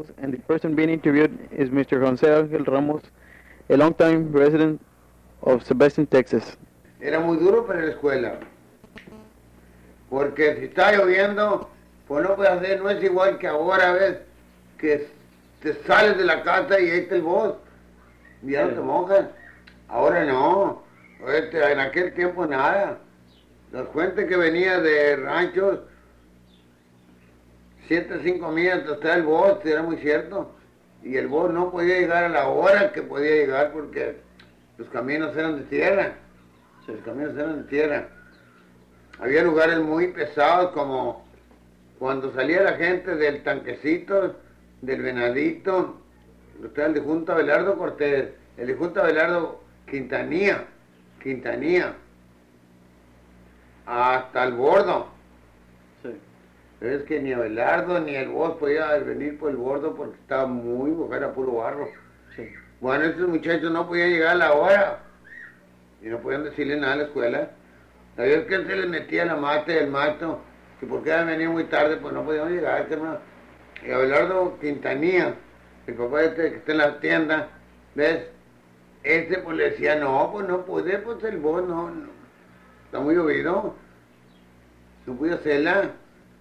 And the person being interviewed is Mr. Jose Ángel Ramos, a longtime resident of Sebastian, Texas. Era muy duro para la escuela, porque si está lloviendo, pues no puedes hacer, no es igual que ahora, ¿ves? Que te sales de la casa y ahí está el bus, y ya no te mojas. Ahora no, en aquel tiempo nada. La gente que venía de ranchos, 7 o 5 millas hasta el bus, era muy cierto, y el bus no podía llegar a la hora que podía llegar porque los caminos eran de tierra. Los caminos eran de tierra. Había lugares muy pesados, como cuando salía la gente del Tanquecito, del Venadito, el de Junta Abelardo Cortés, el de Junta Abelardo Quintanilla, hasta el Bordo. Sí. Es que ni Abelardo ni el Vos podía venir por el Bordo porque estaba muy, porque era puro barro. Sí. Bueno, estos muchachos no podían llegar a la hora y no podían decirle nada a la escuela. La vez que se les metía la mate del mato, que porque habían venido muy tarde, pues no podíamos llegar, hermano. Y Abelardo Quintanilla, el papá este que está en la tienda, ¿ves? Este pues le decía, no, pues no puede, pues el Vos no, está muy llovido, no pude hacerla.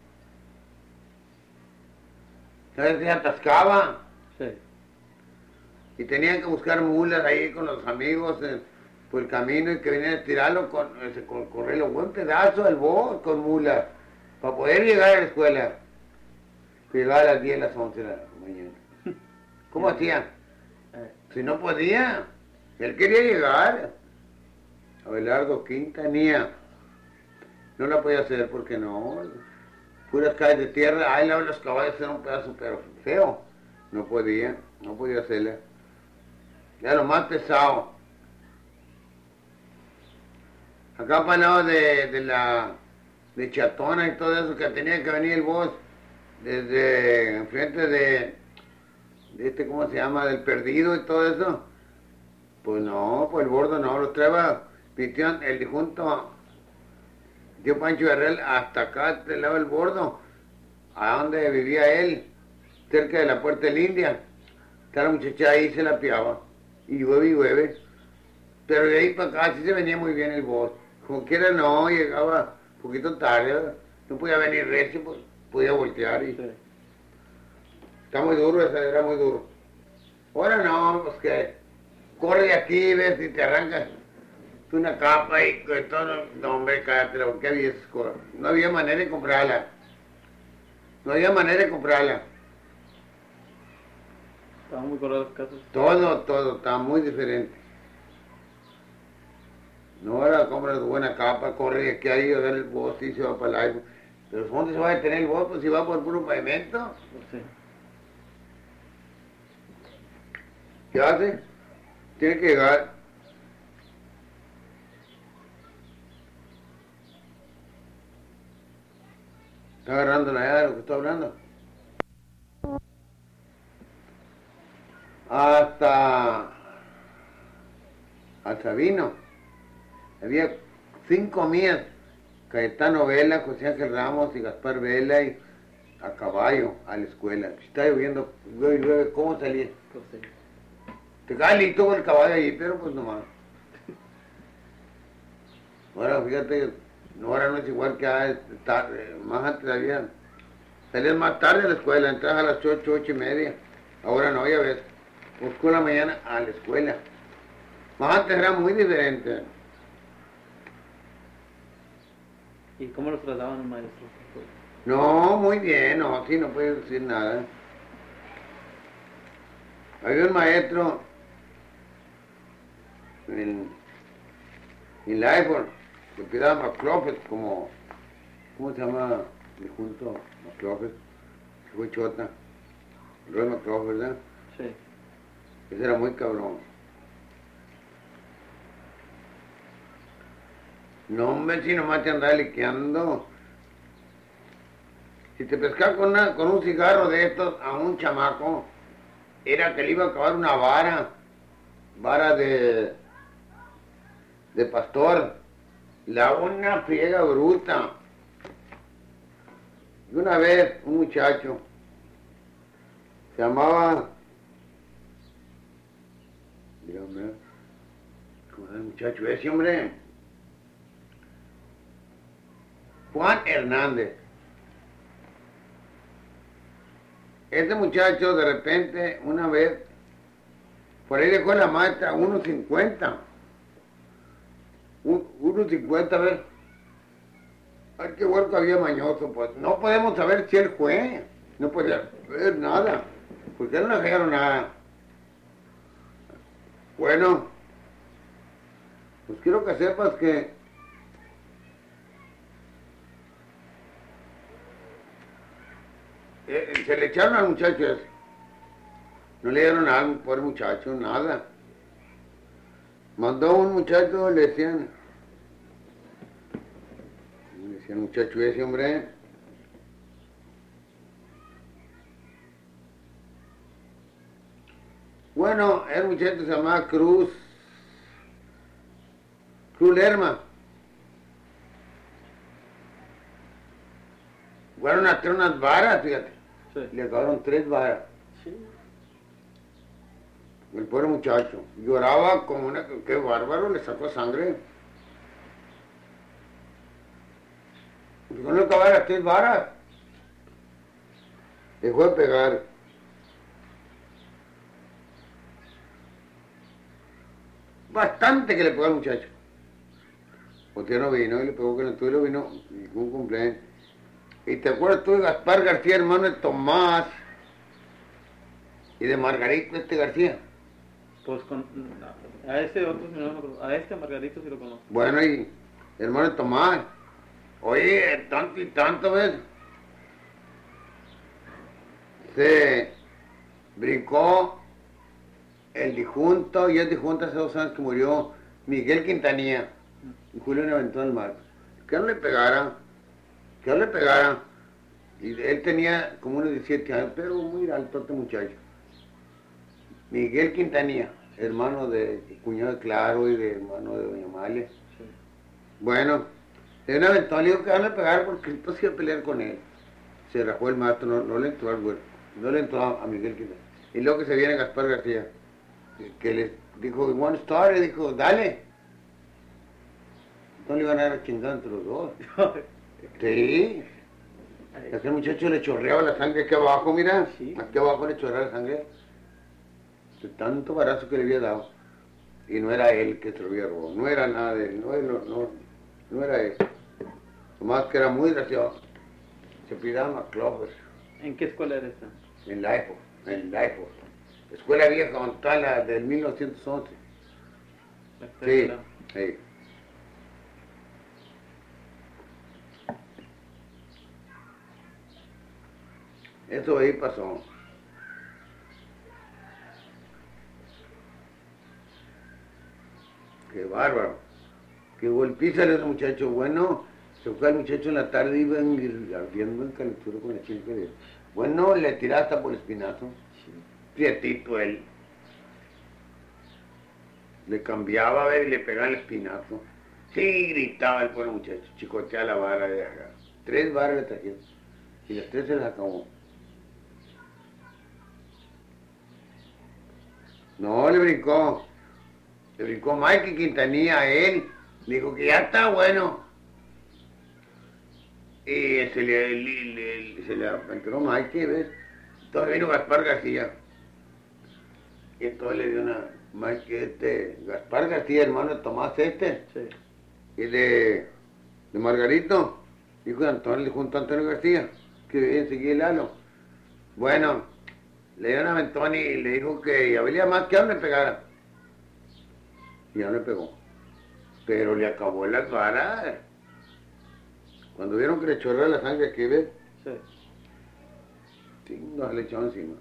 ¿Sabes? Se atascaba. Sí. Y tenían que buscar mulas ahí con los amigos por el camino y que venían a tirarlo con correrlo buen pedazo del bus con mulas para poder llegar a la escuela. Llegaba a las 10, las 11 de la mañana. ¿Cómo hacían? Si no podía, él quería llegar. Abelardo Quintanilla no la podía hacer porque no, puras calles de tierra, ahí los caballos eran un pedazo pero feo. No podía hacerla. Ya lo más pesado. Acá para el lado de Chatona y todo eso, que tenía que venir el bus desde enfrente de ¿cómo se llama? Del Perdido y todo eso. Pues no, pues el Bordo no, lo traía mi tío, el difunto tío Pancho Herrera, hasta acá, del lado del Bordo, a donde vivía él, cerca de la Puerta del India. Está la muchacha ahí, se la piaba, y llueve, pero de ahí para acá sí se venía muy bien el bus. Como quiera no, llegaba un poquito tarde, no podía venir recio, pues podía voltear y... Sí. Está muy duro, era muy duro. Ahora no, pues que corre de aquí, ves, y te arrancas una capa y todo, no hombre, cállate, porque había esas cosas. No había manera de comprarla. Estaban muy corridos los casos. Todo, estaba muy diferente. No era comprar buena capa, corre de aquí ahí, a ver el bus y se va para el aire. Pero ¿dónde se va a detener el bus? Pues si va por puro pavimento. Sí. ¿Qué hace? Tiene que llegar. ¿Está agarrando la idea de lo que está hablando? Hasta Sabino. Había 5 millas. Cayetano Vela, José Ángel Ramos y Gaspar Vela y a caballo a la escuela. Si está lloviendo, llueve, ¿cómo salía? Pues sí. Te cae listo con el caballo allí, pero pues nomás. Ahora fíjate, ahora no es igual que tarde, más antes había. Salías más tarde a la escuela, entras a las 8:30. Ahora no, ya ves. Busco en la mañana a la escuela. Más antes era muy diferente. ¿Y cómo los trataban los maestros? No, muy bien, no, sí, no puedes decir nada. Había un maestro en Lyford, que pidaba McClough, ¿cómo se llama el junto? McClough, que fue chota. Roy McClough, ¿verdad? Sí. Ese era muy cabrón. No, hombre, si nomás te andaba liqueando. Si te pescaba con un cigarro de estos a un chamaco, era que le iba a acabar una vara de pastor, una friega bruta. Y una vez un muchacho Se llamaba... Dígame, ¿cómo es el muchacho ese, hombre? Juan Hernández. Este muchacho de repente, una vez, por ahí dejó la maestra 1.50. 1.50, a ver. Ay, qué huerco había mañoso, pues. No podemos saber si él fue. No podía ver nada. Porque no le dejaron nada. Bueno, pues quiero que sepas que se le echaron al muchacho ese. No le dieron nada al pobre muchacho, nada. Mandó un muchacho, le decían muchacho ese, hombre. Bueno, el muchacho se llamaba Cruz Lerma. Fueron a hacer unas varas, fíjate. Sí. Le acabaron 3 varas. Sí. El pobre muchacho. Lloraba como una... ¡Qué bárbaro! Le sacó sangre. Dijo, no acabar las 3 varas. Dejó de pegar. Bastante que le pegó al muchacho. Porque no vino y le pegó con el tuyo, vino ningún cumpleaños. Y te acuerdas tú de Gaspar García, hermano de Tomás, y de Margarito García. Pues a este otro, no me acuerdo. A este Margarito sí lo conozco. Bueno, y hermano de Tomás. Oye, tanto y tanto, ¿ves? Se brincó el difunto, y el difunto hace 2 años que murió, Miguel Quintanilla, y Julio le aventó al mar. Que no le pegara, que no le pegara. Y él tenía como unos 17 años, pero muy alto este muchacho. Miguel Quintanilla, hermano de cuñado de Claro y de hermano de Doña Amalia. Sí. Bueno, le dio un aventón, le dijo que van a pegar porque entonces iba a pelear con él. Se rajó el mato, no le entró al huerto, no le entró a Miguel Quintanilla. Y luego que se viene Gaspar García, que le dijo, one story, dijo, dale. No le iban a dar a chingar entre los dos. Sí. A aquel muchacho le chorreaba la sangre aquí abajo, mira. Sí. Aquí abajo le chorreaba la sangre. De tanto barazo que le había dado. Y no era él que se lo había robado. No era nada de él. No era él. Nomás que era muy gracioso. Se pidaba McClover. ¿En qué escuela era esta? En la época. Escuela vieja, donde está la del 1911. Sí. Sí. Eso ahí pasó. Qué bárbaro. Qué golpiza ese muchacho. Bueno, se fue al muchacho en la tarde y iba ardiendo en calentura con la chinga de... Bueno, le tiraba hasta por el espinazo. Sí. Prietito él. Le cambiaba a ver y le pegaba el espinazo. Sí, gritaba el pobre muchacho. Chicoteaba la vara de acá. 3 varas le trajeron. Y las 3 se las acabó. No, le brincó Mike Quintanilla a él, le dijo que ya está bueno. Y se le entró Mike, ¿ves? Entonces vino Gaspar García. Y entonces le dio una Mike, Gaspar García, hermano de Tomás Sí. y de Margarito, hijo de Antonio, le junto a Antonio García, que vivía enseguida el halo. Bueno, le dio un aventón y le dijo que ya valía más que a él le pegara. Y ya no le pegó. Pero le acabó las varas. Cuando vieron que le chorreaba la sangre aquí, ¿ves? Sí. No, le echaron encima.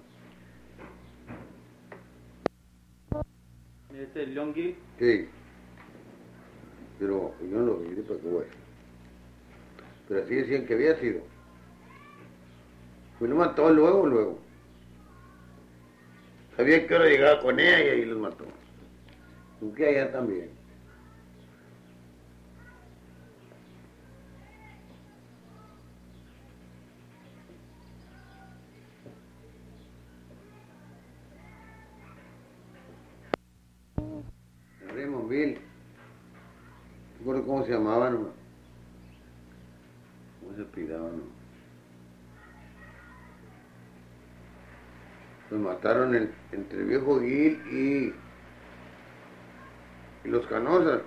Este León Gil. Sí. Pero yo no lo vi, ¿para qué voy? Pero así decían que había sido. Pues lo mató luego. Sabía que ahora llegaba con ella y ahí los mató. Aunque allá también. Bill. No me acuerdo cómo se llamaban, ¿no? ¿Cómo se apellidaban, no? Los mataron entre Viejo Gil y los Canosas.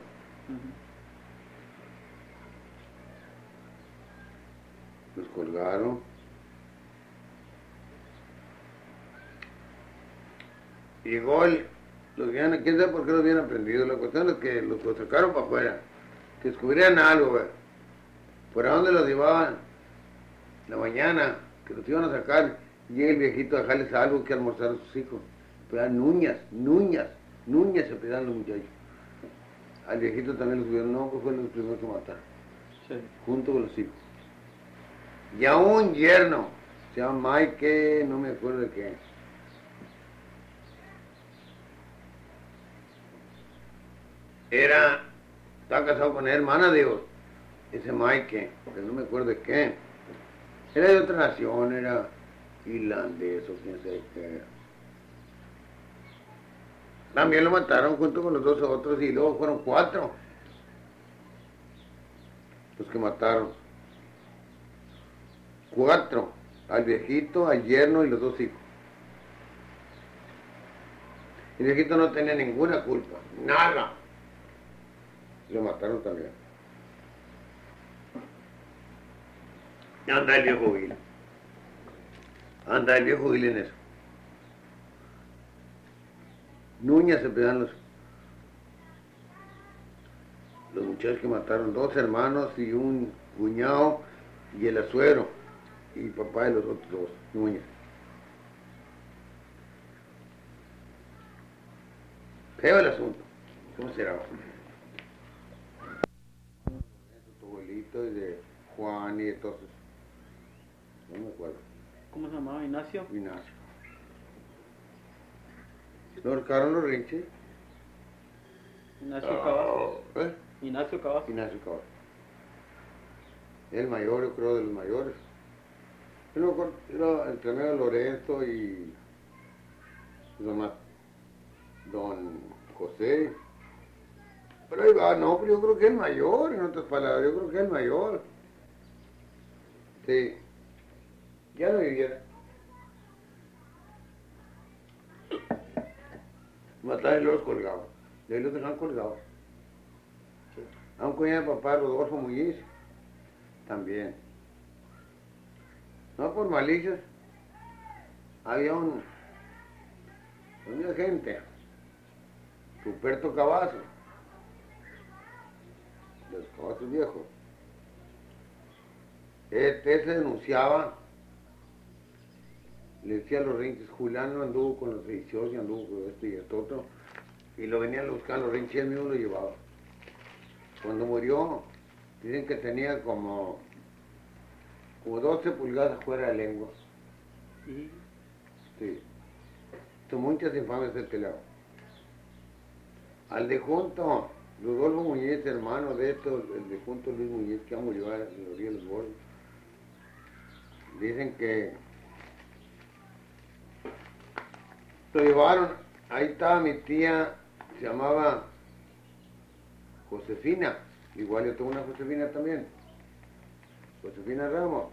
Los colgaron. Llegó quién sabe por qué los habían aprendido. La cuestión es que los sacaron para afuera. Que descubrieran algo, güey. ¿Por a dónde los llevaban? La mañana, que los iban a sacar. Llega el viejito a dejarles algo que almorzar a sus hijos. Pero nuñas se pegaban los muchachos. Al viejito también los subieron, no, pues fue los primeros que mataron. Sí. Junto con los hijos. Y a un yerno, se llama Mike, no me acuerdo de qué. Estaba casado con la hermana de Dios, ese Mike, que no me acuerdo de qué. Era de otra nación, era irlandés o quién sabe qué era. También lo mataron junto con los dos otros y luego fueron 4 los que mataron. 4, al viejito, al yerno y los 2 hijos. El viejito no tenía ninguna culpa, nada. Lo mataron también. Anda el viejo Gil. Anda el viejo Gil en eso. Nuñas se pegan los muchachos que mataron, 2 hermanos y un cuñado y el azuero y papá de los otros 2, Nuñas. Feo el asunto. ¿Cómo será? Tu abuelito y de Juan y de todos. No me acuerdo. ¿Cómo se llamaba? ¿Ignacio? Ignacio. Lo ahorcaron los rinches. Ignacio Cavazos. ¿Eh? Ignacio Cavazos. Ignacio Cavazos. El mayor, yo creo, de los mayores. Era entre medio Lorenzo y don José. Pero ahí va, no, pero yo creo que es el mayor, en otras palabras, yo creo que es el mayor. Sí. Ya no viviera. Mataron y los colgaban. Y ahí los dejaban colgados. Sí. A un cuñado de papá, Rodolfo Muñiz, también. No por malicias. Había una gente, Ruperto Cavazos, de los Cavazos viejos. Este se denunciaba, le decía a los rinches, Julián anduvo con los religiosos y anduvo con esto y esto otro, y lo venían a buscar los rinches y él mismo lo llevaba. Cuando murió, dicen que tenía como 12 pulgadas fuera de lengua. Sí. Muchas infames del telado. Al defunto, Rodolfo Muñiz, hermano de esto, el defunto Luis Muñiz, que murió en la orilla de los Bordos, dicen que lo llevaron, ahí estaba mi tía, se llamaba Josefina, igual yo tengo una Josefina también, Josefina Ramos,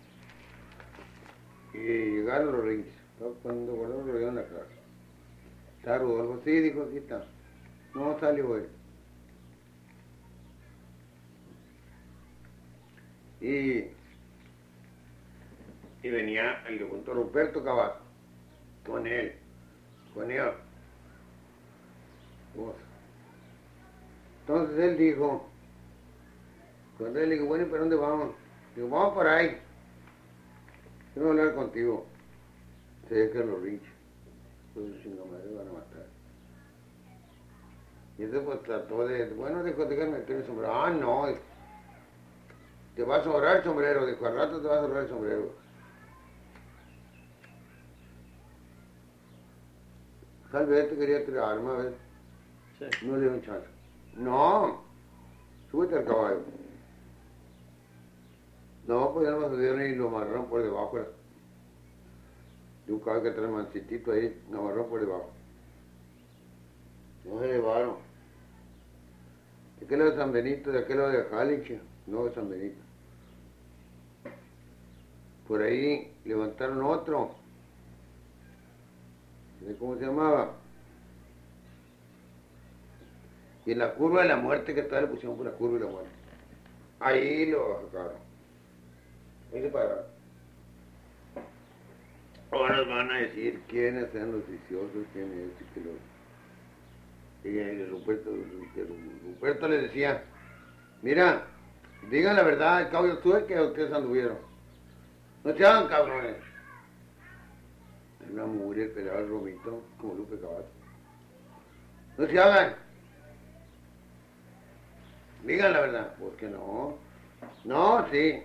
y llegaron los rinches. Cuando guardamos lo vieron en la casa. Está Rodolfo, sí, dijo, aquí está. No salió hoy. Y venía el doctor Ruperto Cavazos, con él. Entonces él dijo, cuando él dijo, bueno, ¿para dónde vamos? Digo, vamos por ahí. Quiero hablar contigo. Se deja los rinches. Entonces, chingamadre, van a matar. Y entonces pues trató de, bueno, dijo, déjame meter el sombrero. Ah, no, te va a sobrar el sombrero, dijo, al rato te va a sobrar el sombrero. Tal vez te quería tirar arma, ¿ves? Sí. No le dio un chance. No, súbete al caballo. No, pues ya no me subieron y lo amarraron por debajo. De un caballo que trae mancitito ahí, lo amarraron por debajo. No se llevaron. De aquel lado de San Benito, de aquel lado de Jaliche, no de San Benito. Por ahí levantaron otro. ¿Cómo se llamaba? Y en la curva de la muerte, que todavía le pusieron por la curva de la muerte. Ahí lo sacaron. Ahí se pararon. Ahora nos van a decir quiénes sean los viciosos, quién es y que los... Y el Ruperto les decía, mira, digan la verdad, el cabo yo tuve que ustedes anduvieron. No se hagan cabrones. Hay una mujer pelada al Romito, como Lupe Caballo. No se hagan. Digan la verdad, porque no. No, sí.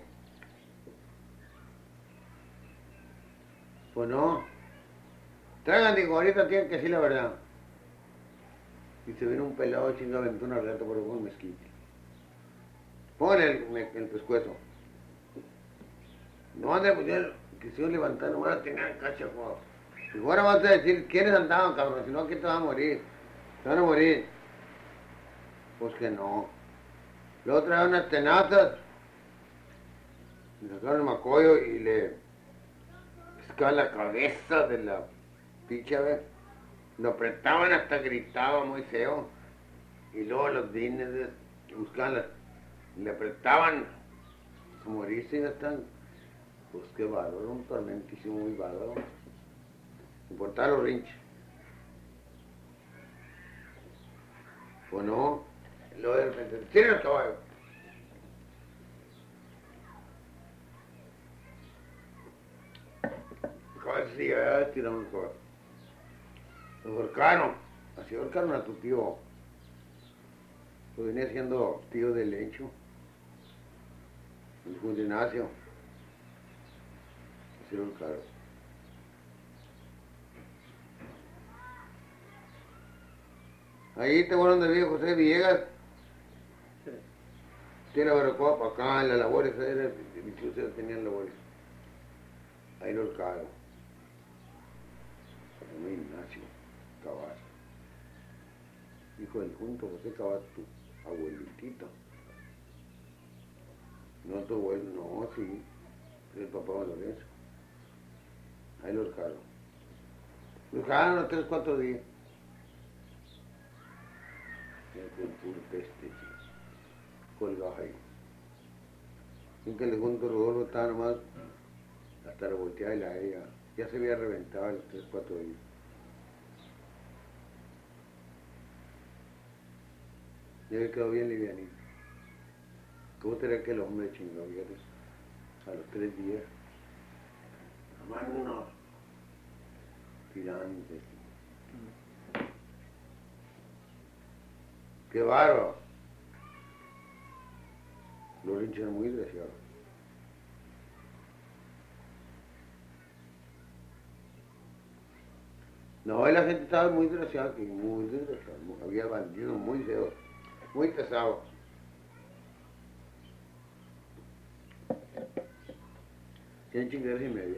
Pues no. Traigan, digo, ahorita tienen que decir la verdad. Y se vino un pelado chingado, aventó una rata por un mezquite. Pónganle el pescuezo. No ande, pues ya quisieron levantar, no van a tener cacha, joder. Y ahora vas a decir quiénes andaban, cabrón, si no aquí te van a morir. Te van a morir. Pues que no. Luego trajeron unas tenazas. Le sacaron el macollo y le pescaban la cabeza de la picha, ¿ves? Lo apretaban hasta gritaba muy feo. Y luego los dines buscaban le apretaban a morirse y ya están. Pues qué bárbaro, un tormentísimo muy bárbaro. Importar los rinches. Pues no, luego de repente, tienen el caballo. El caballo se sigue, tiraron el caballo. Lo ahorcaron, así ahorcaron a tu tío. Lo venía siendo tío del Lencho, el Juan Ignacio. Así lo ahorcaron. Ahí te fueron de viejo José Villegas. Sí. Tiene la barbacoa para acá, en las labores, ustedes tenían labores. Ahí lo ahorcaron. Juan Ignacio Cabal. Hijo del junto José Cabal, tu abuelitito. No tu abuelo, no, sí. Es el papá de Lorenzo. Ahí lo ahorcaron. Lo ahorcaron a 3 o 4 días. Con puro peste, colgados ahí. Sin que el junto Rodolfo estaba nomás hasta la volteada y la ella. Ya se había reventado a los 3 o 4 días. Ya había quedado bien livianito. ¿Cómo será que el hombre chingó, fíjate? A los 3 días. Nomás unos tirantes. ¡Qué bárbaro! Los rinches eran muy desgraciados. No, la gente estaba muy desgraciada, muy desgraciada. Había bandidos muy feos, muy pesados. 100 chingaderas y media.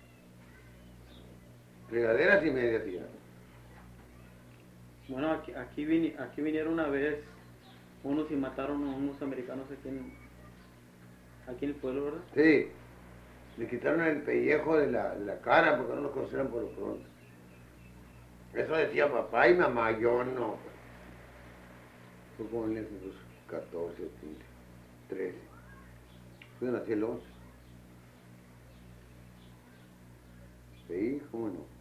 Regaderas y media, tía. Bueno, aquí vinieron una vez unos y mataron a unos americanos aquí en el pueblo, ¿verdad? Sí, le quitaron el pellejo de la cara porque no lo conocieron por lo pronto. Eso decía papá y mamá, yo no. Fue como en esos 14, 15, 13. Yo nací el 11. Sí, cómo no.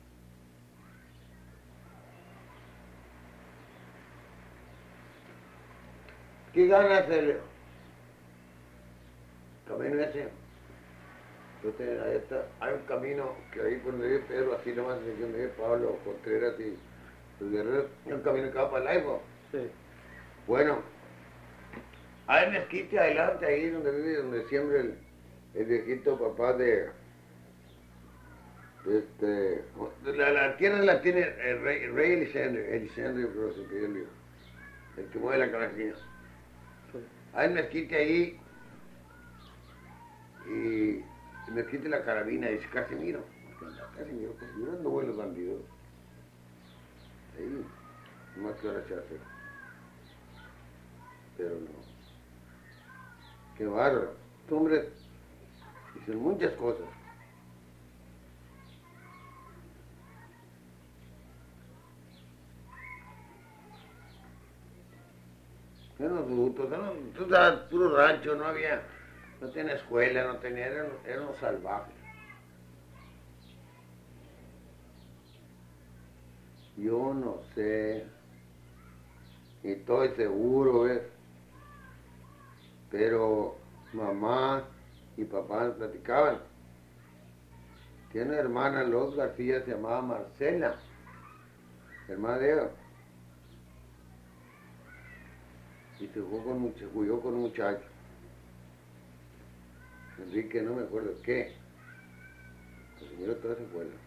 ¿Qué ganas el camino ese? Ahí está, hay un camino que ahí por donde vive Pedro, así nomás, donde vive Pablo, Contreras y los guerreros, hay un camino que va para el Laibo. Sí. Bueno, hay mezquite adelante ahí donde vive, donde siembra el viejito papá de la tierra la tiene el rey Elisandro Rosenfeld, el que mueve la cabecilla. Sí. Hay mezquite ahí y mezquite la carabina, dice Casimiro. Casimiro no los bandidos. Ahí, nomás que ahora se hace. pero no. Qué bárbaro. Estos hombres hicieron muchas cosas. Eran los brutos, tú sabes, puro rancho, no tenía escuela, eran los salvajes. Yo no sé, ni estoy seguro, ¿ves? Pero mamá y papá me platicaban. Tiene una hermana, Los García, se llamaba Marcela, hermana de ella. Y se jugó con un muchacho. Enrique, no me acuerdo qué. El señor todavía se acuerda.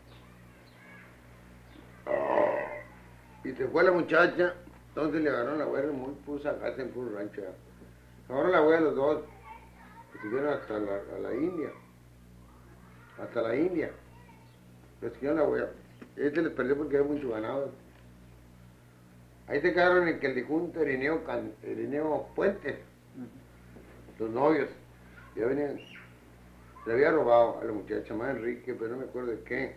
Y se fue la muchacha, entonces le agarraron la abuela, muy puso a casa en puro rancho. Agarraron la abuela los dos, y se fueron hasta la India. Hasta la India. Les siguieron la abuela. Este les perdió porque había mucho ganado. Ahí se quedaron en que el difunto Irineo Puentes, los novios, ya venían, le había robado a la muchacha más Enrique, pero no me acuerdo de qué.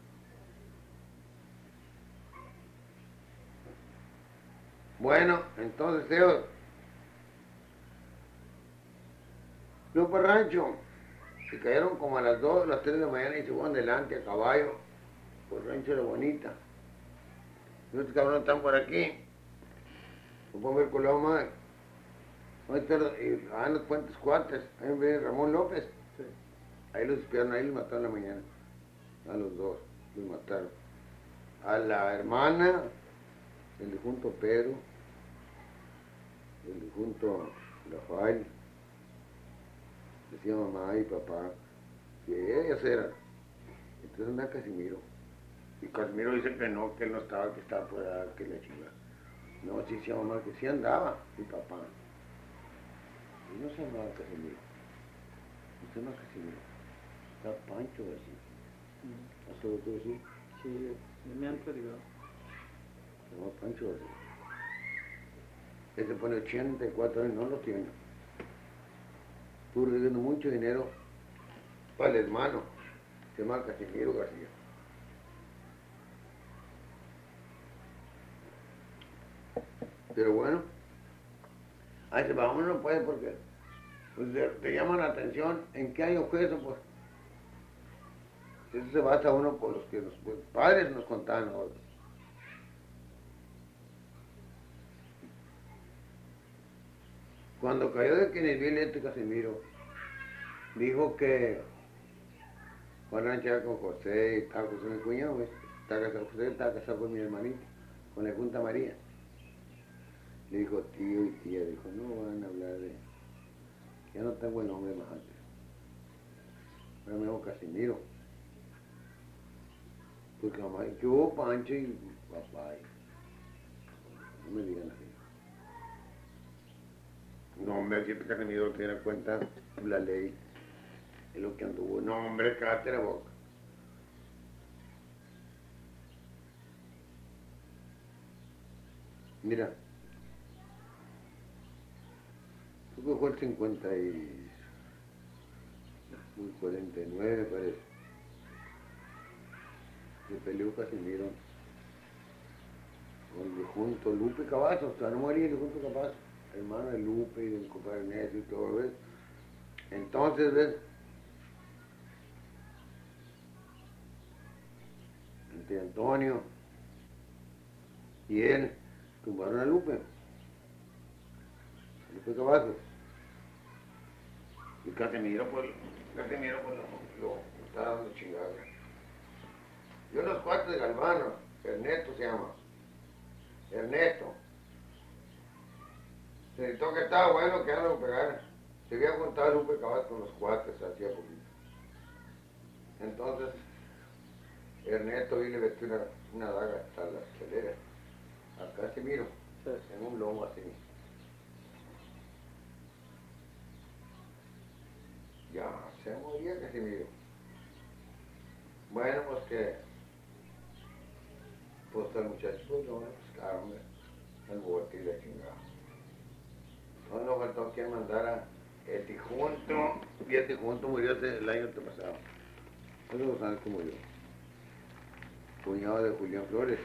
Bueno, entonces ellos, los para rancho, se cayeron como a las 2, las 3 de la mañana y se fueron delante a caballo, por rancho de la Bonita. Y estos cabrones están por aquí, no pueden ver colado más. Ahí están los Puentes Cuates, ahí viene Ramón López. Sí. Ahí los espiaron, ahí los mataron en la mañana. A los dos, los mataron. A la hermana, el difunto Pedro, el difunto Rafael, decía mamá y papá, y ellas eran. Entonces anda Casimiro. Y Casimiro dice que no estaba, que estaba por allá, que la chingada. No, sí decía mamá que sí andaba, y papá. Y no se llamaba Casimiro. No se llama Casimiro. Está Pancho así. ¿Has oído tú decir? Sí, me han platicado. Se llama Pancho así. Este pone 84 años, no lo tiene. Estuvo recibiendo mucho dinero para el hermano. Se llama Casimiro García. Pero bueno, ahí se va, uno no puede porque pues, te llama la atención en qué año fue eso, pues. Eso se basa uno por los que los padres nos contaban a nosotros. Cuando cayó de Kennedy este Casimiro, dijo que Juan Ranchera con José, estaba José mi cuñado, estaba casado, José estaba casado con mi hermanito, con la Junta María. Le dijo tío y tía, dijo, no van a hablar de, ya no tengo el nombre más antes. Ahora me llamo Casimiro. Porque mamá, yo, Pancho y papá, no me digan así. No, hombre, siempre Casimiro tiene en cuenta la ley, es lo que anduvo. No, hombre, cállate la boca. Mira, creo que fue el 49, parece. Se peleó Casimiro con el difunto Lupe Cavazos, o sea, no moría el difunto Cavazos, hermano de Lupe y del compadre Necio y todo, ¿ves? Entonces, ¿ves? Entre Antonio y él tumbaron a Lupe Cavazos. Y Casimiro pues lo está dando chingada. Yo los cuartos de Galvano, Ernesto se llama. Ernesto. Se gritó que estaba bueno que algo pegara. Se había juntado Lupe Cavazos con los cuates hacía poquito. Entonces, Ernesto y le metió una daga hasta la escalera. A Casimiro, sí, en un lomo así. Ya, se moría Casimiro. Bueno, pues que pues el muchacho, pues no, pues claro, al bote y la chingada. No faltó que mandara el Tijunto, y el Tijunto murió el año antepasado. Hace 2 años que murió. Cuñado de Julián Flores,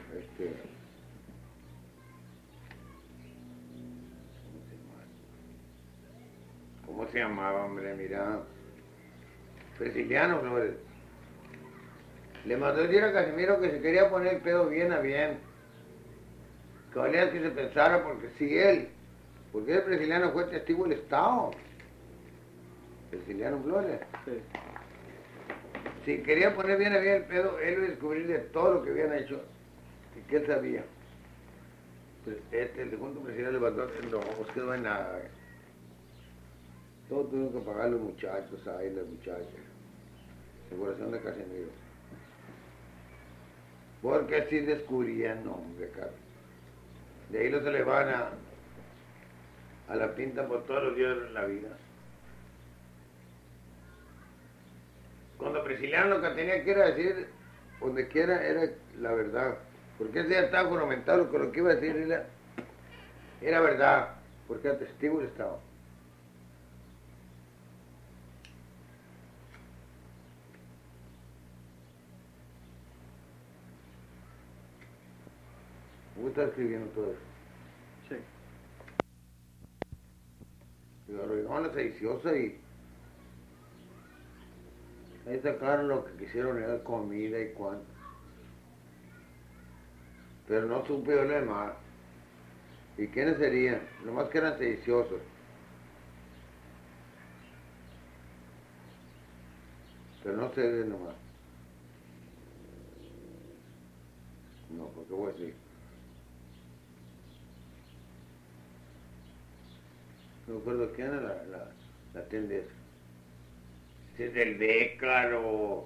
¿cómo se llamaba, hombre? Mira, Prisciliano Flores. Le mandó decir a Casimiro que se quería poner el pedo bien a bien. Que valía que se pensara porque si él, porque el Prisciliano fue testigo del Estado. Prisciliano Flores. Sí. Si quería poner bien a bien el pedo, él iba a descubrir de todo lo que habían hecho y que él sabía. Pues el segundo presidente levantó, no quedó en nada. Todos tuvieron que pagar los muchachos ahí, las muchachas. Aseguración de Casimiro. Porque si descubrían, no, hombre, Carlos. De ahí no se le van a la pinta por todos los días de la vida. Cuando Prisciliano lo que tenía que era decir, donde quiera, era la verdad. Porque ese ya estaba juramentado que lo que iba a decir era verdad, porque era testigo del Estado. Me gusta escribiendo todo eso. Sí. Y lo arruinaron la sediciosa y ahí sacaron lo que quisieron, era comida y cuánto. Pero no supe yo lo demás. ¿Y quiénes serían? Nomás que eran sediciosos. Pero no sé de nomás. No, porque voy a decir. No me acuerdo quién era la tienda esa. Si es del Bécar o...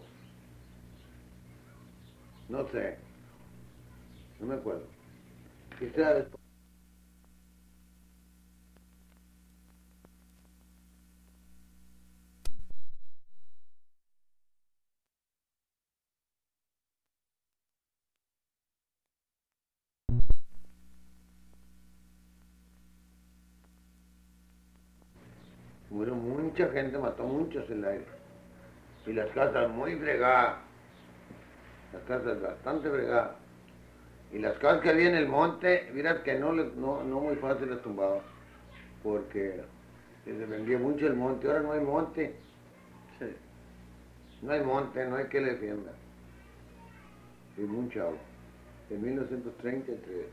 no sé. No me acuerdo. Quizá después. Murió mucha gente, mató muchos en el aire. Y las casas muy fregadas. Las casas bastante fregadas. Y las casas que había en el monte, mira que no muy fácil las tumbaban. Porque se vendía mucho el monte. Ahora no hay monte. Sí. No hay monte, no hay que le defienda. Y mucha agua. En 1933.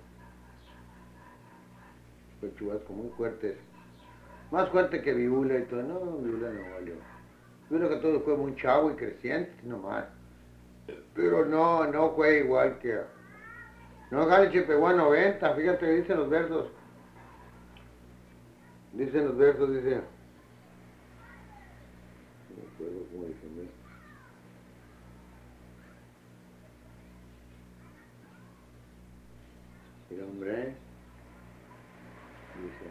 Fue chubasco muy fuerte. Más fuerte que Viula y todo. No, Viula no valió. Viula que todo fue mucha agua y creciente nomás. Pero no fue igual que... No, Gáliche pegó a 90, fíjate que dicen los versos. Dicen los versos, dice... No me acuerdo cómo dicen. El hombre dice...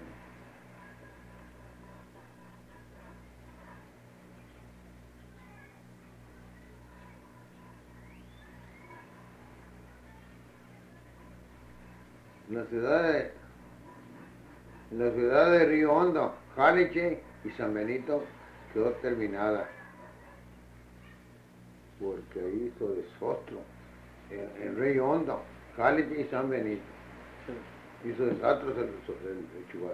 En la ciudad de Río Hondo, Jáliche y San Benito quedó terminada. Porque ahí hizo desastre. En Río Hondo, Jáliche y San Benito. Sí. Hizo desastres el Chubar.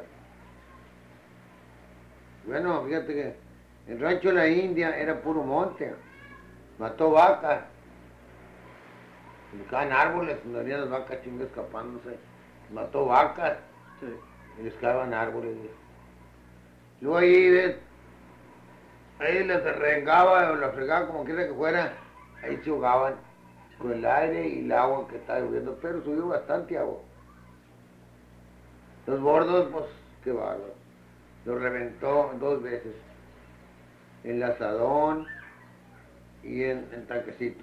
Bueno, fíjate que el rancho de la India era puro monte. Mató vacas. Buscaban árboles, donde venían las vacas chingas escapándose. Mató vacas. Sí. Y les caían árboles. Luego ahí les arrengaba o la fregaba como quiera que fuera, ahí se ahogaban con el aire y el agua que estaba lloviendo, pero subió bastante agua. Los bordos, pues, qué bárbaro. Los reventó 2 veces, en el asadón y en tanquecito.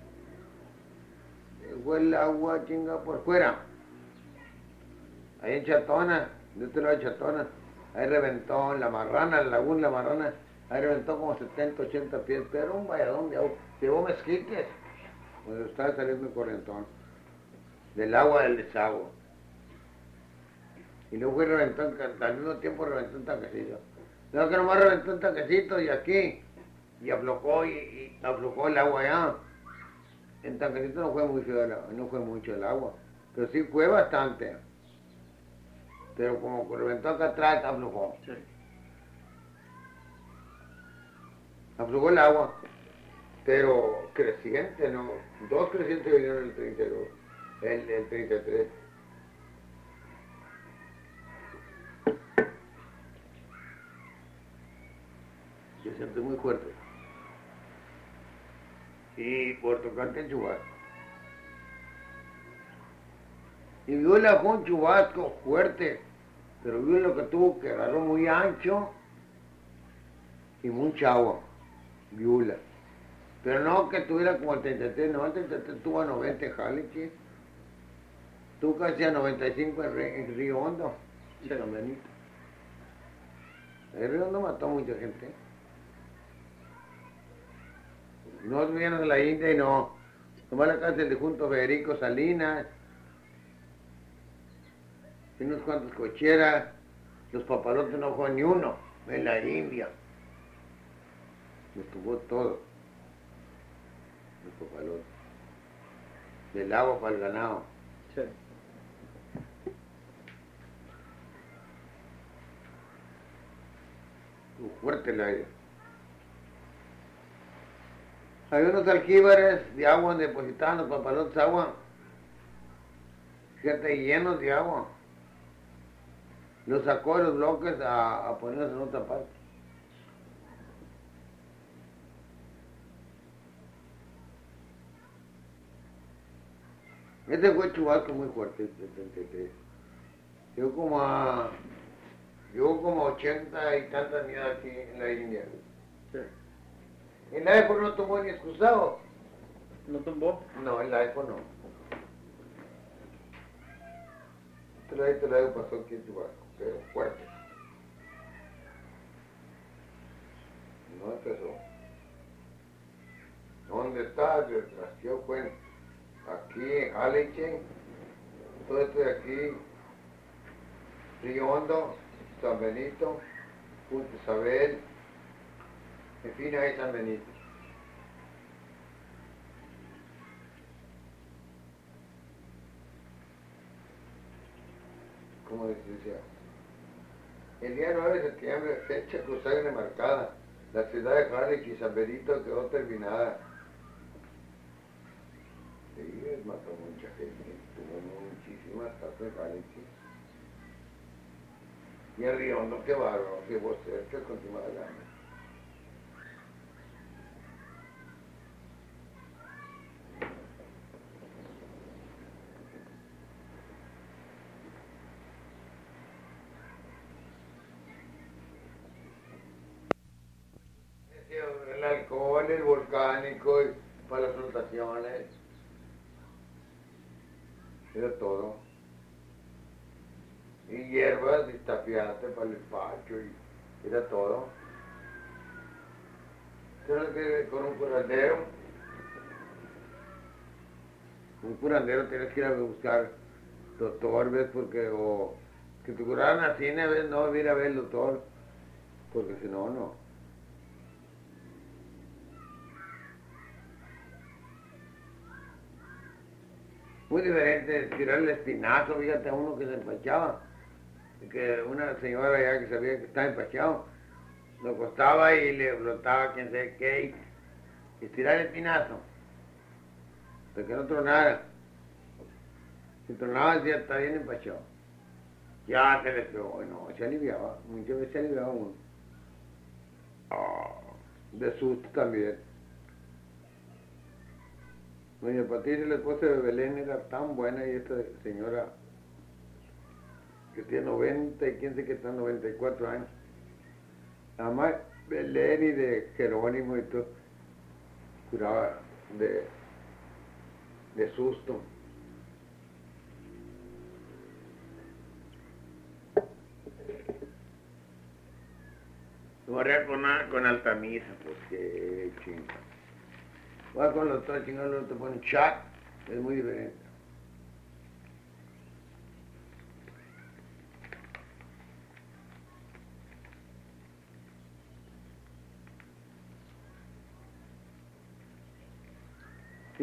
Fue el agua chinga por fuera. Ahí en Chatona, de este lado de Chatona, ahí reventó en la Marrana, en la laguna La Marrana, ahí reventó como 70, 80 pies, pero un valladón de agua. Llevó mezquites, cuando estaba saliendo el corrientón, del agua del desagüe. Y luego fue reventó, al mismo tiempo reventó un tanquecito. Luego que nomás reventó un tanquecito y aquí, y aflojó, y aflojó el agua allá. El tanquecito no fue muy feo, no fue mucho el agua, pero sí fue bastante. Pero como reventó acá atrás, aflojó. Sí. Aflojó el agua, pero creciente, ¿no? 2 crecientes vinieron el 32, el 33. Se siente muy fuerte. Y por tocante el chubasco. Y Viula fue un chubasco fuerte, pero Viula lo que tuvo que agarró muy ancho y mucha agua. Viula. Pero no que tuviera como el 33, no, el 33 tuvo a 90 en Jalichi. Tuvo casi a 95 en Río Hondo. Sí. San Benito. El Río Hondo mató a mucha gente. No vinieron de la India y no. Tomó la cárcel de junto Federico Salinas. Y unos cuantos cocheras. Los papalotes no fue ni uno en la India. Me tuvo todo. Los papalotes. Del agua para el ganado. Sí. Estuvo fuerte el aire. Había unos aljíbares de agua donde depositaban los papalotes agua. Fíjate, llenos de agua. Los sacó de los bloques a ponerlos en otra parte. Ese fue chubasco muy fuerte, el 73. Llegó como 80 y tantas millas aquí en la India. Sí. En la EPO no tomó ni excusado. ¿No tumbó? No, en la EPO no. Este lado pasó aquí en chubasco, pero fuerte. No empezó. ¿Dónde está? Desgraciado fue aquí en Aliche, todo esto de aquí, Río Hondo, San Benito, Punta Isabel, en fin, ahí San Benito. ¿Cómo decía? El día 9 de septiembre, fecha cruzada y remarcada, la ciudad de Jalichi y San Benito quedó terminada. Sí, mató mucha gente, tuvo muchísimas casas en Jalichi. Y el Río Hondo, qué bárbaro, que vos cerca continúa adelante. El alcohol, el volcánico, para las flotaciones, era todo. Y hierbas, y tapiate para el despacho, y era todo. Entonces que con un curandero tienes que ir a buscar doctor, ¿ves? Porque o que te curaran así, ¿ves? No ir a ver el doctor, porque si no, no. Muy diferente tirar el espinazo, fíjate, a uno que se empachaba, que una señora ya que sabía que estaba empachado, lo acostaba y le flotaba quien sé qué, y tirar el espinazo, para que no tronara. Si tronaba decía, está bien empachado. Ya se le pegó, no, se aliviaba, muchas veces se aliviaba uno. De susto también. Doña Patricia, la esposa de Belén, era tan buena, y esta señora que tiene 90 y quién sé que está 94 años. Además, Belén y de Jerónimo y todo, curaba de susto. Morir con Altamisa, pues qué chinga. Va con los dos chingados, te ponen chat, es muy diferente.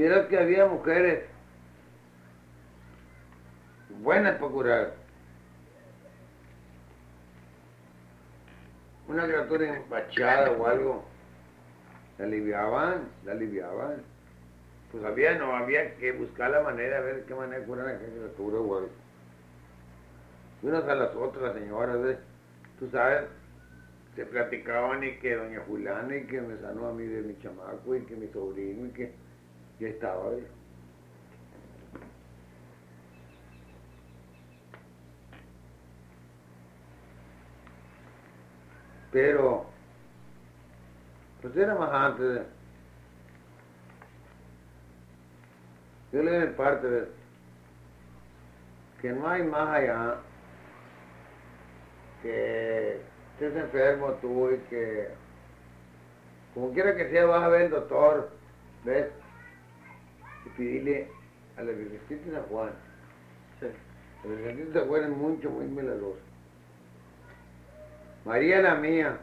Vieras que había mujeres buenas para curar. Una criatura empachada o algo, la aliviaban. Pues no había que buscar la manera, a ver qué manera de curar a aquella criatura o algo. Y unas a las otras, las señoras, ¿ves? Tú sabes, se platicaban y que doña Juliana y que me sanó a mí de mi chamaco y que mi sobrino y que ya estaba, ¿ves? Pero, pues era más antes. Yo le doy parte de que no hay más allá que estés enfermo tú y que, como quiera que sea, vas a ver al doctor, ¿ves? Y pedirle a la Virgencita de San Juan. Sí. La Virgencita de San Juan es mucho, muy milagrosa. María la mía,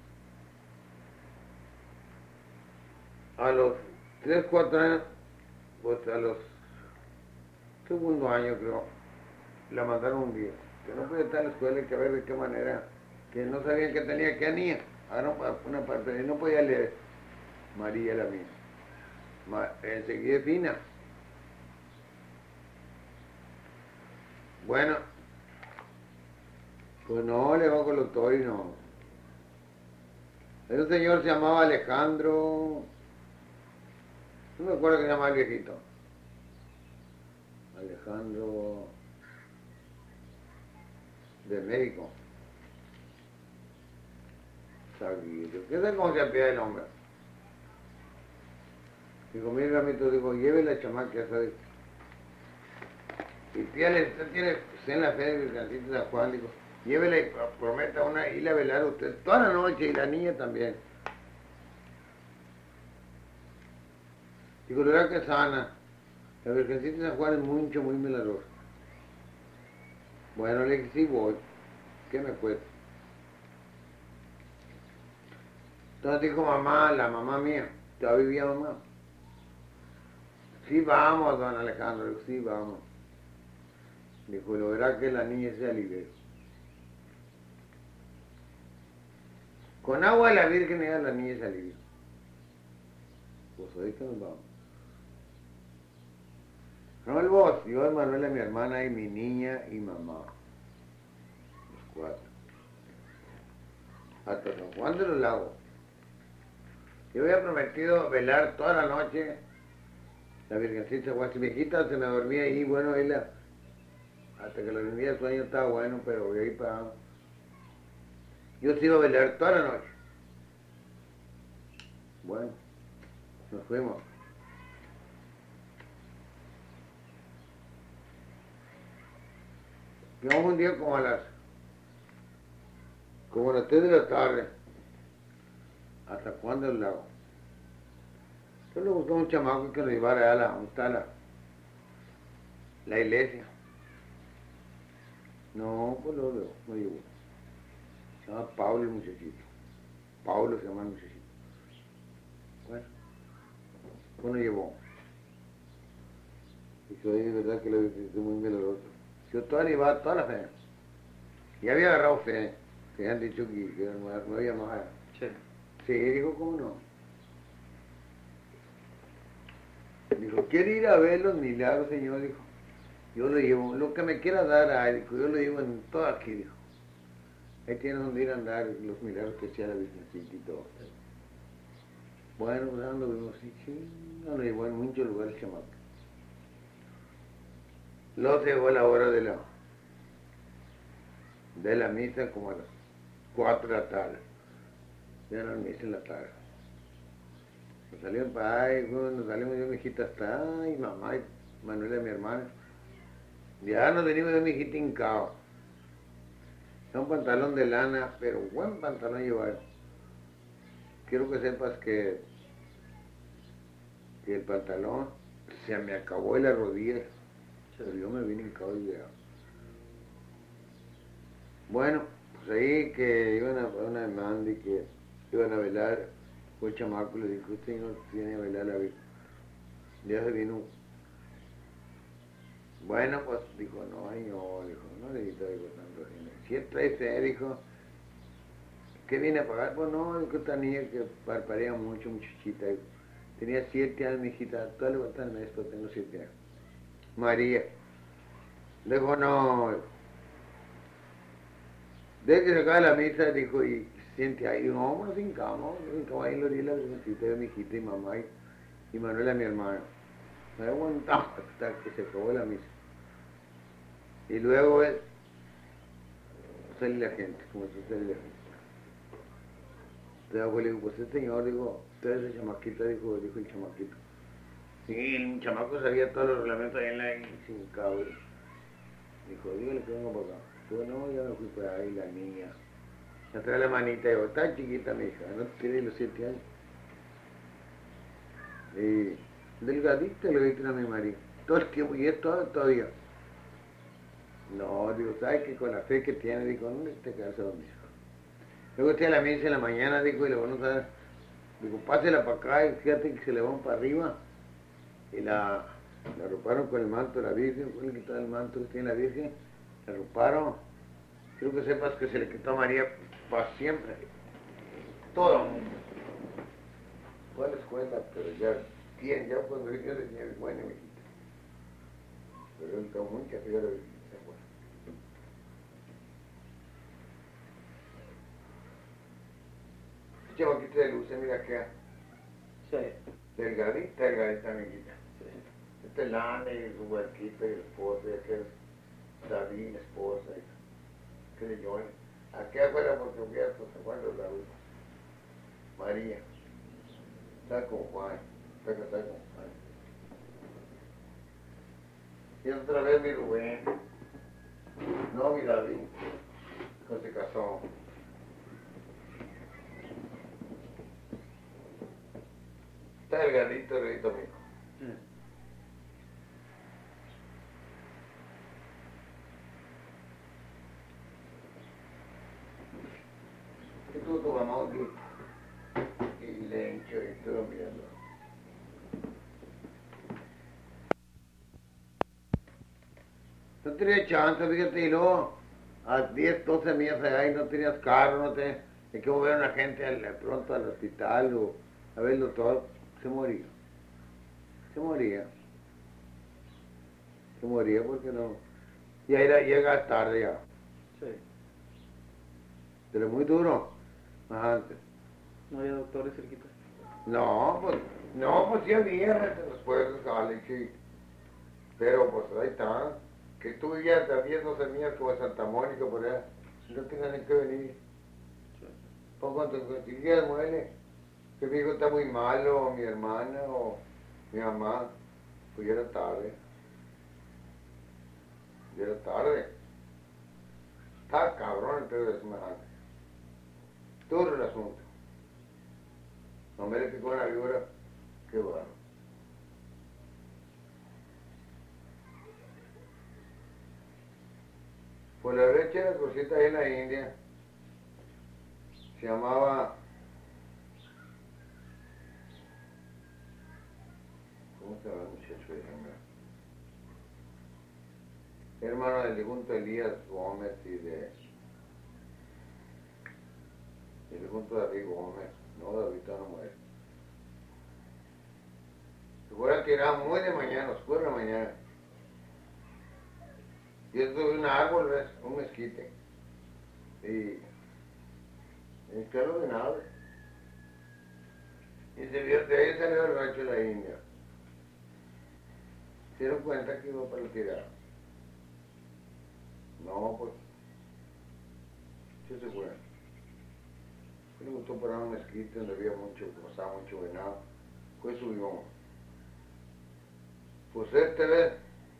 a los 3, 4 años, pues a los segundo año creo, la mandaron un día, que no podía estar en la escuela y que a ver de qué manera, que no sabían que tenía que anía, una parte, y no podía leer. María la mía, enseguida fina. Bueno, pues no, le va con el doctor y no. Ese señor se llamaba Alejandro, no me acuerdo que se llamaba el viejito. Alejandro de México. Saguillo. ¿Qué sé cómo se apellida el hombre? Digo, mire, Ramito, digo, lleve la chamaca esa. Y pídale, usted tiene en la fe de Virgencita de San Juan, digo, llévela y prometa una ir a velar a usted toda la noche y la niña también. Digo, ¿verdad que sana? La Virgencita de San Juan es mucho, muy milagrosa. Bueno, le dije, sí voy. ¿Qué me cuesta? Entonces dijo mamá, la mamá mía, ¿todavía vivía mamá? Sí vamos, don Alejandro, digo, sí vamos. Dijo, lo verá que la niña se alivió. Con agua de la Virgen ya la niña se alivió. Pues hoy que nos vamos. No el vos, yo, Manuela, mi hermana y mi niña y mamá. Los 4. Hasta San Juan de los Lagos. Yo había prometido velar toda la noche la Virgencita de Juan. Si viejita se me dormía ahí, bueno, ella, hasta que le vendía el sueño estaba bueno, pero de ahí para... Yo sí iba a velar toda la noche. Bueno, nos fuimos. Llegamos un día como a las 3 de la tarde, hasta Juan del Lago. Yo le buscó un chamaco que nos llevara allá donde está la iglesia. No, pues lo llevó. Se llama Pablo el muchachito. Pablo se llama el muchachito. Bueno, pues nos llevó. Dijo, oye, de verdad que lo es muy milagroso. Yo todavía llevaba toda la fe. Y había agarrado fe. Que han dicho que no había más allá. Sí. Sí, dijo, ¿cómo no? Dijo, ¿quiere ir a ver los milagros, señor? Dijo, yo lo llevo, lo que me quiera dar a él, dijo, yo lo llevo en todo aquí, dijo. Ahí tiene donde ir a andar los milagros que hacía la Virgencita y todo. Bueno, pues lo vimos así, no lo llevó en muchos lugares, chamaco. Lo llegó a la hora de la misa como a las 4 de la tarde. Ya la misa en la tarde. Nos salimos para ahí, nos salimos yo, mi hijita hasta ahí, mamá y Manuela, mi hermana. Ya nos venimos de mi hijita hincado. Un pantalón de lana, pero buen pantalón llevar. Quiero que sepas que el pantalón se me acabó en la rodilla. Pero yo me vine hincado y ya. Bueno, pues ahí que iban a una demanda y que iban a velar, fue el chamaco y le dijo, usted no tiene a velar la Virgen. Ya se vino. Bueno, pues dijo, no, señor, dijo, no necesito dijo, tanto dinero. Si él trae fe, dijo, ¿qué viene a pagar? Pues no, dijo, esta niña que parparea mucho, muchachita. Dijo, tenía 7 años, mi hijita, tú levantas el mes, pero tengo 7 años. María. Dijo, no, desde que se acaba la misa, dijo, y siente ahí, dijo, vámonos sin cama, ahí en la orilla de la visita de mi hijita y mamá y Manuela, mi hermano. Me aguantaba hasta que se acabó la misa. Y luego sale la gente, como se sale la gente. Entonces le digo, pues este señor, digo, usted es el chamaquito, dijo el chamaquito. Sí, el chamaco sabía todos los reglamentos ahí en la sin cabo. Dijo, dígale que vengo para acá. Digo, no, ya me fui para ahí, la niña. Me trae la manita y digo, está chiquita mi hija, no tiene los 7 años. Y delgadita le dije a mi marido, todo el tiempo, y es todavía. No, digo, ¿sabes que con la fe que tiene? Digo, ¿dónde te quedas donde? Luego estoy a la misa en la mañana, digo, y le van a dar, digo, pásela para acá, y fíjate que se le van para arriba. Y la arroparon con el manto de la Virgen, fue el quitar el manto que tiene la Virgen, la arroparon. Quiero que sepas que se le quitó a María para siempre. Todo. Fue a la escuela, pero ya cuando yo tenía bueno, mi hijita. Pero él está muy castigado de se fue. Este chamaquito de luz, mira que Sí. delgadita, mi hijita. Sí. Este es Lane, su huerquita y el esposo, y aquel David, la esposa, y que le llore. Aquí afuera porque voy a San Juan de los Lagos. María. Está con Juan. Está casada con Juan. Y otra vez mi Rubén. No, mi David. Que se casó. Está delgadito, delgadito, mijo. ¿Qué tuvo tu mamá aquí? Y Lencho y todo mirando. No tenías chance, fíjate, y luego a 10, 12 millas allá y no tenías carro, no tenías que mover a una gente pronto al hospital o a ver el doctor, se moría. Se moría. Se moría porque no. Y ahí llega tarde ya. Sí. Pero muy duro, más antes. No había doctores cerquita. No, pues sí había en los pueblos, Alex, sí. Pero pues ahí está. Que tú ya a 10, 12 millas como Santa Mónica, por allá, no tengan ni que venir. Pues cuando consigues muere, que mi hijo está muy malo, o mi hermana, o mi mamá, pues ya era tarde. Ya era tarde. Está cabrón entonces de semejante. Todo el asunto. No me le picó una víbora, qué bueno. Pues la brecha de la cosita ahí en la India se llamaba, ¿cómo se llama el muchacho? Hermano del difunto Elías Gómez y del difunto David Gómez. No, David no muere. Se fueron tirados muy de mañana, oscura de la mañana. Y esto es un árbol, ¿ves? Un mezquite. Y el carro de nave. Y de ahí salió el rancho de la India. Se dieron cuenta que iba para el tirado. No, pues. Sí se fue. Le gustó parar un mezquite donde había pasaba mucho venado. Pues subimos. Pues este vez.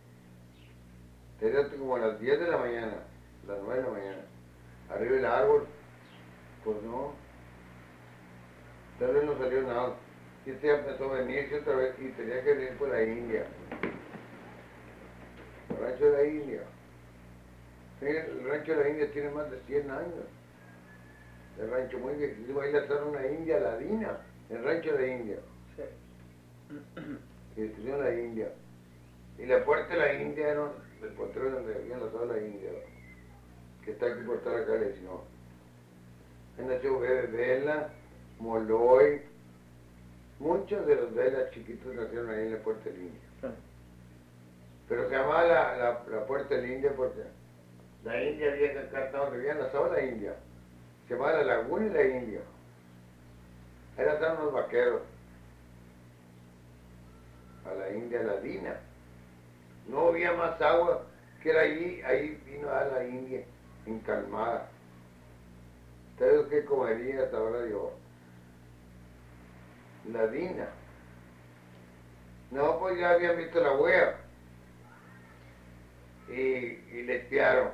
Tenía como a las 10 de la mañana, las 9 de la mañana, arriba del árbol, pues no, tal vez no salió nada. Y este ya empezó a venirse otra vez y tenía que venir por la India, por el rancho de la India. El rancho de la India tiene más de 100 años. El rancho muy viejito, ahí le hacen una India ladina, el rancho de la India. Sí. y destruyeron la India. Y la puerta de la India era el potrero donde había la sola India, que está aquí por toda la calle, señor. Ahí nació Vela, Molloy, muchos de los Velas chiquitos nacieron ahí en la puerta de la India. Pero se llamaba la puerta de la India porque la India vieja acá está donde vivía la sola India. Se llamaba la Laguna y la India. Ahí estaban unos vaqueros. A la India Ladina. No había más agua que era ahí vino a la India, encalmada. ¿Ustedes qué comerían hasta ahora yo? Ladina. No, pues ya habían visto la huella. Y le espiaron.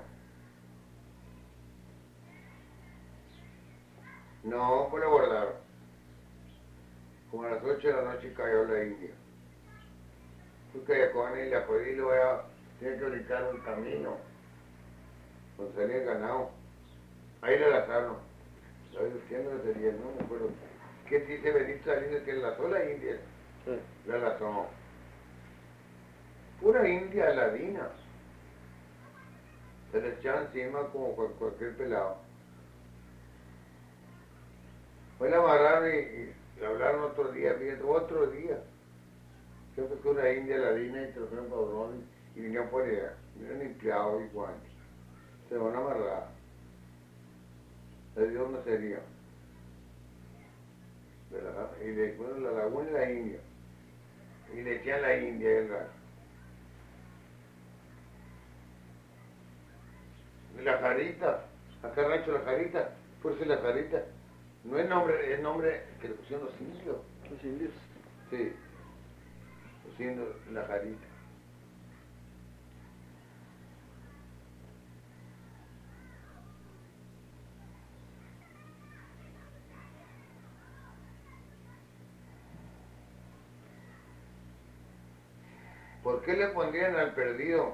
No, pues la guardaron. Como a las 8 de la noche cayó la India. Porque con él la podía y lo tiene que brincar un camino. Cuando salía el ganado. Ahí le lazaron. ¿Sabes qué no sería? No me acuerdo. ¿Qué dice Benito Salinas que lazó la India? Sí. La lazó. Pura India ladina. Se le echaban encima como cualquier pelado. Pues la amarraron y le hablaron otro día, fíjate, otro día. Creo que fue una India ladina y trajeron padrones y vinieron por allá. Vinieron limpiados y guantes. Se van a amarrar. ¿De dónde sería? Y después la Laguna y la India. Y le decían la India el rato. Y la Jarita, acá rancho la Jarita, por eso la Jarita. No es nombre que le pusieron los indios. ¿Los indios? Sí, los indios, la Jarita. ¿Por qué le pondrían al perdido?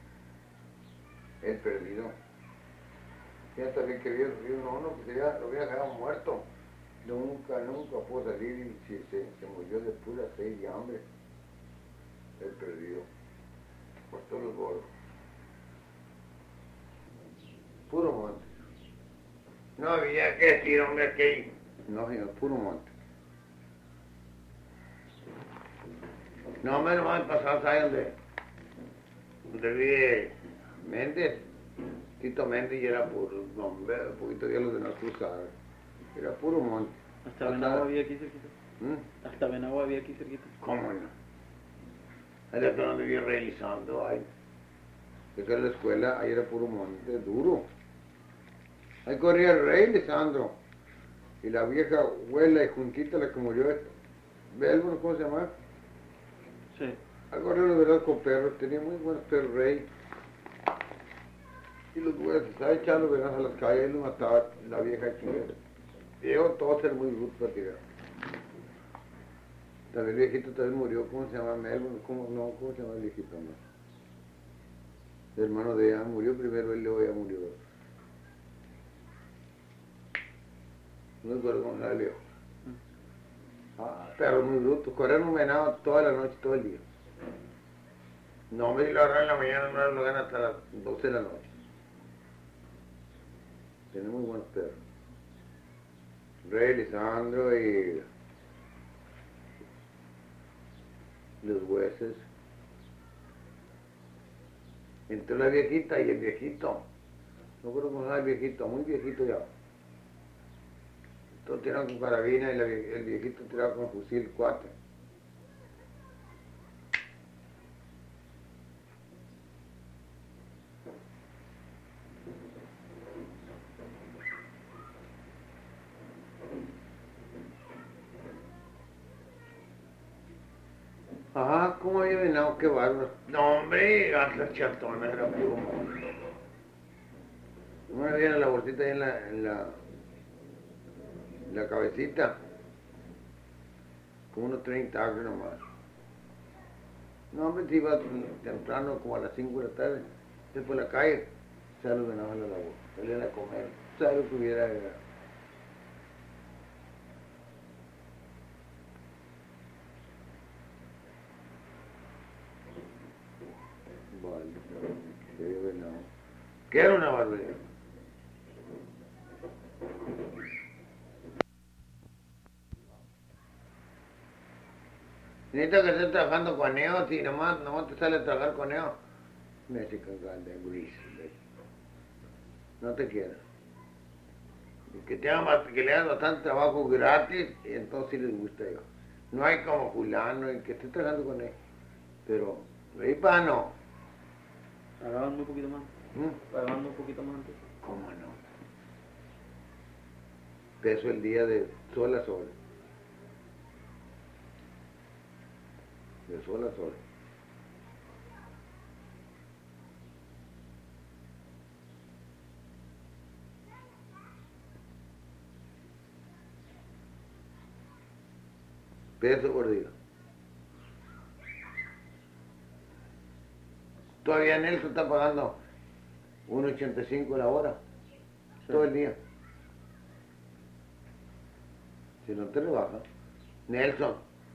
El perdido. Ya también que vio uno que lo había dejado muerto. Nunca pudo salir y se murió de pura sed y hambre. El perdido. Por todos los gordos. Puro monte. No había que decir, hombre, aquello. No, señor, puro monte. No, menos mal pasado, ¿sabes donde vive Méndez? Tito Méndez y era puro, hombre, un poquito de los de las cruzadas. Era puro monte. ¿Hasta Venagua había aquí cerquita? ¿Hasta Venagua había aquí cerquita? ¿Cómo no? Allá está donde vivía realizando, ahí. Esa era la escuela, ahí era puro monte, duro. Ahí corría el rey Lisandro. Y la vieja abuela y juntita la que murió, Belbo, ¿cómo se llama? Sí. Ahí corrió la verdad con perros, tenía muy buenos perros rey. Y los güeyes se estaba echando venas a las calles y los mataba la vieja chingada. Llegó todo a ser muy bruto para tirar. También el viejito también murió, ¿cómo se llama? Melbourne, ¿cómo se llama el viejito? No? El hermano de ella murió primero, él luego ella murió. No me acuerdo cómo se leo. Pero muy bruto, correr un venado toda la noche, todo el día. No me di la hora en la mañana, no lo ganan hasta las 12 de la noche. Tiene muy buenos perros. Rey, Lisandro y los huesos. Entró la viejita y el viejito. No creo cómo se llama el viejito, muy viejito ya. Todos tiraban con carabina y el viejito tiraba con fusil 4. Ah, ¿cómo había venado? Qué bárbaro. No, hombre, las chatonas era puro monte. No me veían la bolsita ahí en la cabecita. Como unos 30 años nomás. No, hombre, te iba temprano, como a las 5 de la tarde. Después por la calle, se los venados a la labor. Salían a comer. ¿Sabes lo que hubiera? Vale. Sí, bueno. ¿Qué era una barbaridad? Necesito que estés trabajando con Neo, si nomás te sale a trabajar con Neo. Mexican Goddamn Grease. No te quiero. Que le hagas bastante trabajo gratis, y entonces sí les gusta yo. No hay como fulano y que esté trabajando con él. Pero, ahí para no. Pagaban muy poquito más. Pagaban muy poquito más antes. ¿Cómo no? Peso el día de sol a sol. De sol a sol. Peso por día. Todavía Nelson está pagando 1.85 la hora. Sí. Todo el día. Si no te rebaja. Nelson.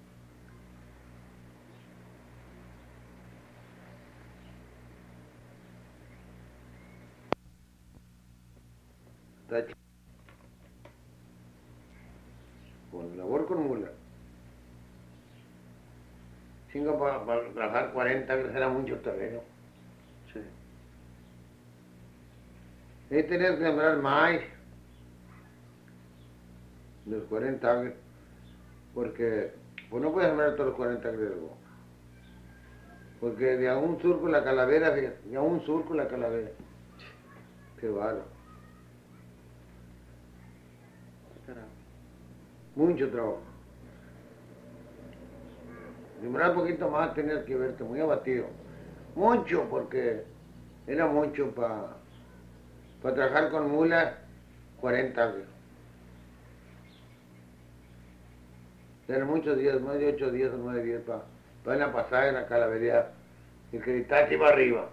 Está con labor con mula. 5 para trabajar 40, que será mucho terreno. Sí. Ahí tenías que sembrar maíz. Los 40 acres. Porque pues no puedes sembrar todos los 40 acres del Bo. Porque de a un surco la calavera, fíjate, de a un surco la calavera. Qué bárbaro. Carajo. Mucho trabajo. Sembrar un poquito más tenías que verte muy abatido. Mucho, porque era mucho para trabajar con mulas 40 acres. Eran muchos días, más de 8 días o 9 días para una pasada en la calavería. El cristal iba arriba.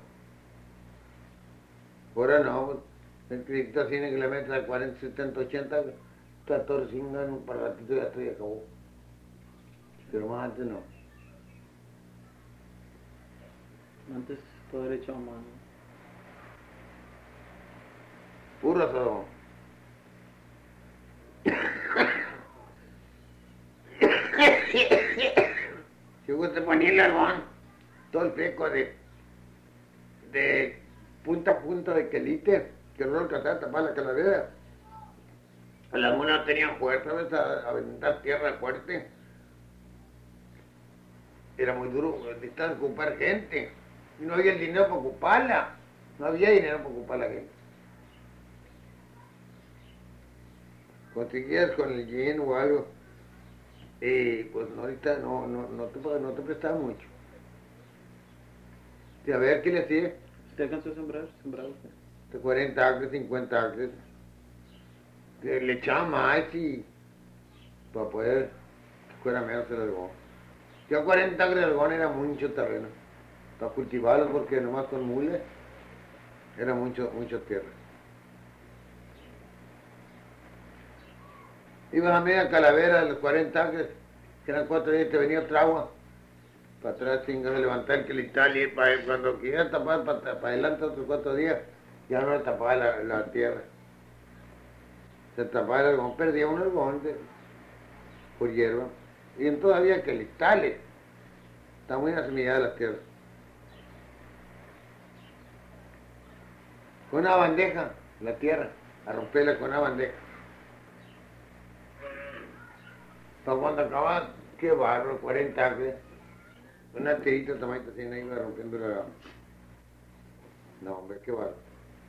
Ahora no, el cristal tiene que le meter a 40, 70, 80, está todo sin un par ratito y ya estoy acabó. Pero más antes no. Antes todo era echado a mano. Puro asadón. Yo te ponía el algodón, todo el peco de punta a punta de quelite, que no alcanzaba a tapar la calavera. Las mulas no tenían fuerza, a aventar tierra fuerte. Era muy duro, necesitaban ocupar gente. Y no había el dinero para ocuparla. No había dinero para ocupar la gente. Conseguías con el yen o algo, pues ahorita no te prestaba mucho. Y a ver qué le hacía. ¿Usted alcanzó a sembrar? ¿Sembrado usted? De 40 acres, 50 acres. Que le echaba más y para poder que fuera menos el algodón. Ya 40 acres de algodón era mucho terreno. Para cultivarlo porque nomás con mules era mucho tierra. Ibas a media calavera de los 40 acres, que eran 4 días, te venía otra agua. Para atrás tengas que levantar el cristal y cuando quieras tapar para adelante otros 4 días, ya no le tapaba la tierra. Se tapaba el algodón, perdía un algodón por hierba. Y en todavía cristales, está muy asemillada las tierras. Con una bandeja, la tierra, a romperla con una bandeja. Para cuando acababa, qué barro, 40 acres. Una tirita de tamaño así, no iba rompiendo la... No, hombre, qué barro.